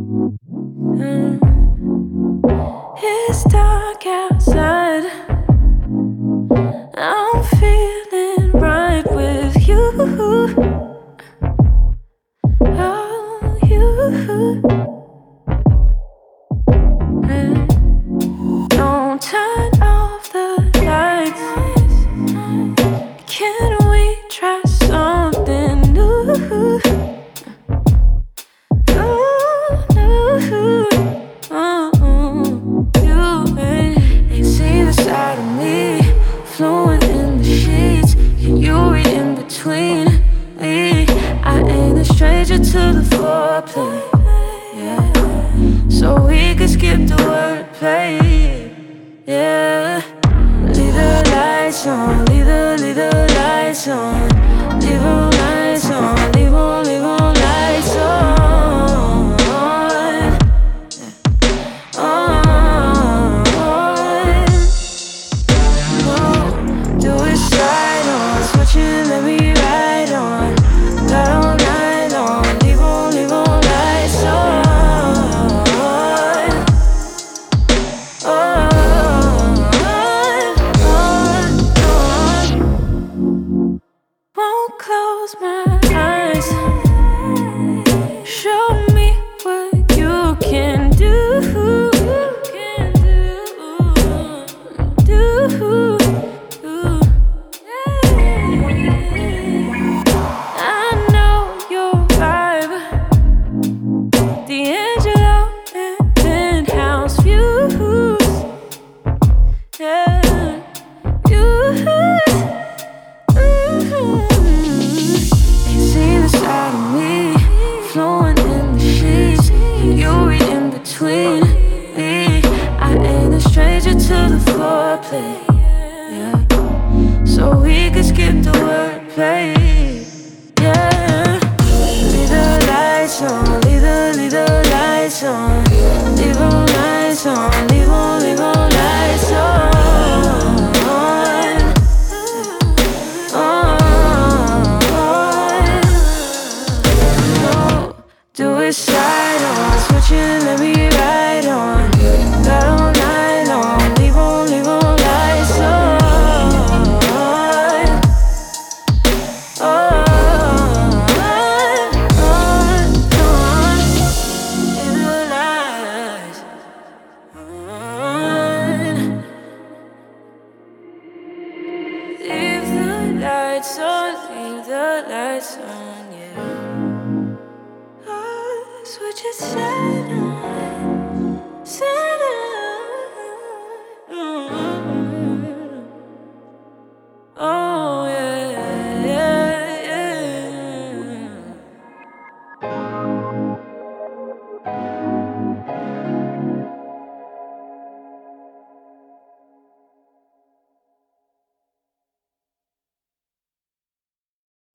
It's dark outside. I'm feeling right with you. Oh, you. Don't turn off the lights. Can we try something new? You ain't seen the side of me, flowing in the sheets. Can you read in between me? I ain't a stranger to the foreplay, yeah. So we could skip the wordplay, yeah. Leave the lights on, leave the lights on, leave the lights on, leave the lights on. Do it slide on, switching, let me ride on. Got all night long, leave on lights on. Won't close my eyes. Show me what you can do. I know your vibe, D'Angelo and penthouse views. Yeah, you see the side of me, flowing in the sheets. Can you read in between me? I ain't a stranger to the foreplay, yeah. So we could skip the wordplay, yeah. Leave the lights on, leave the lights on, leave the lights on, leave the lights on. Do it slide on, switching, let me ride on. Got all night long, leave on lights on. Leave the lights on. Leave the lights on, leave the lights on, yeah. Switch it, set on.